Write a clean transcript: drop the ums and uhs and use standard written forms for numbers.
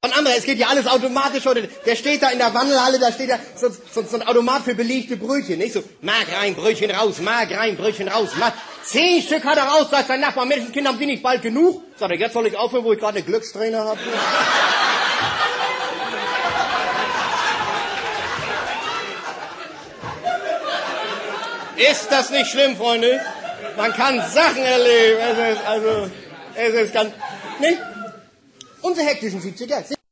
Und andere, es geht ja alles automatisch heute. Der steht da in der Wandelhalle, da steht da so ein Automat für belegte Brötchen, nicht so, Mark rein, Brötchen raus, Mark rein, Brötchen raus, Mark. 10 Stück hat er raus, sagt sein Nachbar, Menschenkind, haben Sie nicht bald genug? Sagt er, jetzt soll ich aufhören, wo ich gerade eine Glückssträhne habe. Ist das nicht schlimm, Freunde? Man kann Sachen erleben. Es ist ganz, nicht? Unsere hektischen 70er.